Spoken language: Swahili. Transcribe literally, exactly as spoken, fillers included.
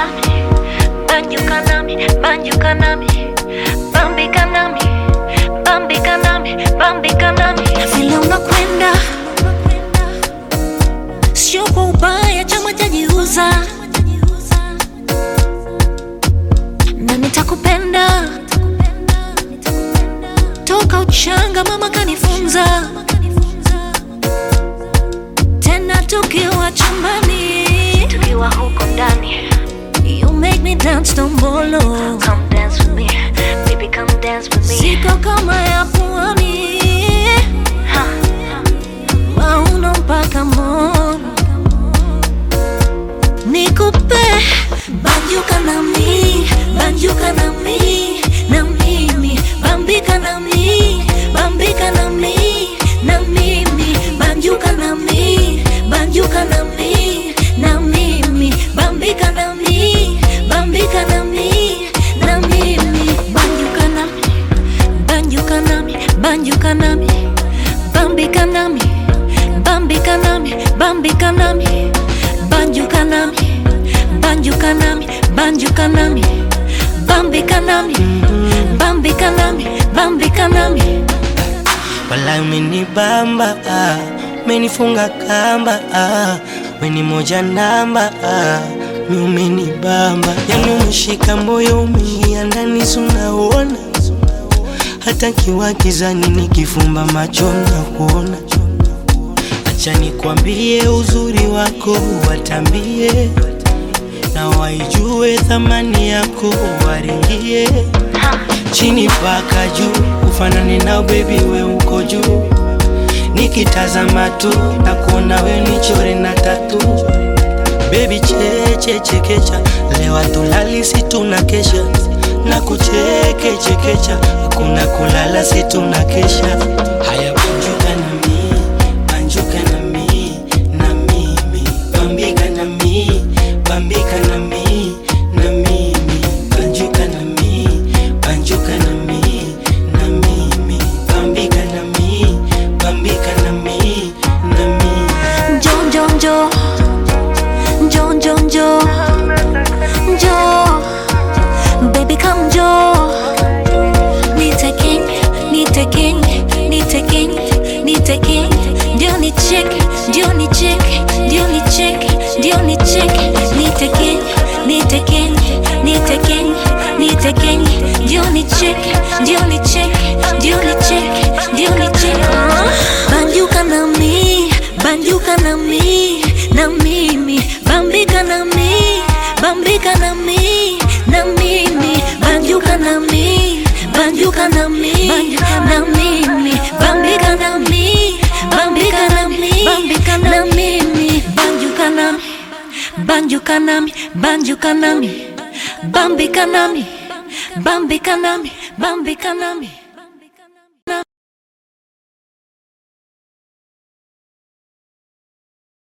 nami, banjuka nami, banjuka nami, bambika nami, bambika nami, bambika nami. Vile unakwenda sio kwa ubaya, chama chajiuza, na nitakupenda toka uchanga, mama kanifunza. Tena tukiwa chumbani, tukiwa huko ndani, you make me dance tombolo. Come dance with me, baby come dance with me. Siko kama ya pwani, mauno mpaka mono. Nikupe banjuka nami, banjuka nami, na mimi bambika nami, bambika nami, na mimi banjuka nami, banjuka nami, na mimi bambika nami, bambika nami, na mimi banjuka nami, banjuka nami, banjuka nami, bambika nami, bambika nami, bambika nami, banjuka nami, banjuka nami, banjuka nami, bambika nami, bambika nami, bambika nami. Wala umenibamba, ah, umenifunga kamba, ah, weni moja namba, ah, mi umenibamba. Yani umeshika moyo, umeingia ndani, sunaona hata kiwa gizani, nikifumba macho na kuona. Acha nikwambie uzuri wako, watambie na waijue thamani yako, waringie chini paka juu, ufanane nao baby, we uko juu. Nikitazama tu na kuona we nichore na tatu. Baby cheche chekecha, lewa tulali si tunakesha, na kucheke chekecha, hakuna kulala si tunakesha. Haya banjuka nami, banjuka nami, na mimi bambika nami, bambika nami, na mimi banjuka nami, banjuka nami, na mimi bambika nami, bambika nami, na mimi. John John Jo, John John Jo, Jo, baby come Jo. Nite king, nite king, nite king, nite king. Ndio ni chick, ndio ni chick, ndio ni chick, ndio ni chick. Nite king, nite king, nite king, nite king. Ndio ni chick, ndio ni chick, ndio ni chick, ndio ni chick. Banjuka nami, banjuka nami, na mimi bambika nami, bambika nami, na mimi banjuka nami, banjuka nami, na mimi bambika nami, bambika nami, bambika na mimi banjuka nami, banjuka nami, banjuka nami, bambika nami, bambika nami, bambika nami.